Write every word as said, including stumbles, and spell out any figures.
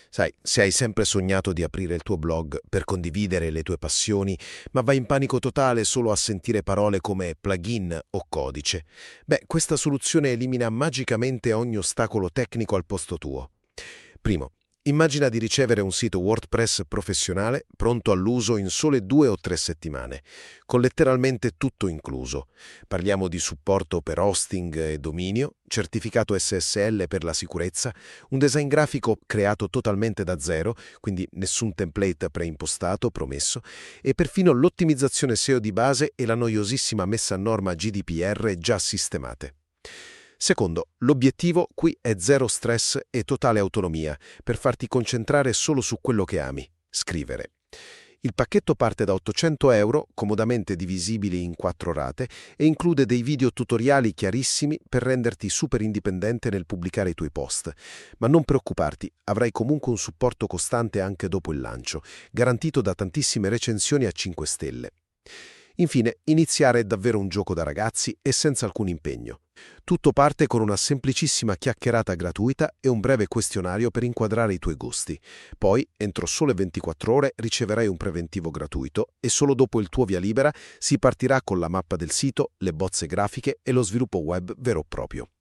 Sai, se hai sempre sognato di aprire il tuo blog per condividere le tue passioni, ma vai in panico totale solo a sentire parole come plugin o codice, beh, questa soluzione elimina magicamente ogni ostacolo tecnico al posto tuo. Primo, immagina di ricevere un sito WordPress professionale pronto all'uso in sole due o tre settimane, con letteralmente tutto incluso. Parliamo di supporto per hosting e dominio, certificato S S L per la sicurezza, un design grafico creato totalmente da zero, quindi nessun template preimpostato, promesso, e perfino l'ottimizzazione S E O di base e la noiosissima messa a norma G D P R già sistemate. Secondo, l'obiettivo qui è zero stress e totale autonomia per farti concentrare solo su quello che ami, scrivere. Il pacchetto parte da ottocento euro, comodamente divisibili in quattro rate, e include dei video tutoriali chiarissimi per renderti super indipendente nel pubblicare i tuoi post. Ma non preoccuparti, avrai comunque un supporto costante anche dopo il lancio, garantito da tantissime recensioni a cinque stelle. Infine, iniziare è davvero un gioco da ragazzi e senza alcun impegno. Tutto parte con una semplicissima chiacchierata gratuita e un breve questionario per inquadrare i tuoi gusti. Poi, entro sole ventiquattro ore, riceverai un preventivo gratuito e solo dopo il tuo via libera si partirà con la mappa del sito, le bozze grafiche e lo sviluppo web vero e proprio.